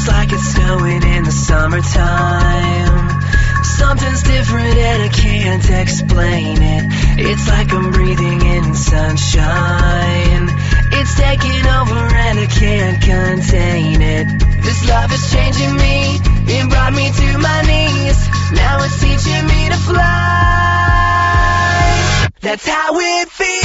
Feels like it's snowing in the summertime. Something's different and I can't explain it. It's like I'm breathing in sunshine. It's taking over and I can't contain it. This love is changing me, it brought me to my knees. Now it's teaching me to fly. That's how it feels.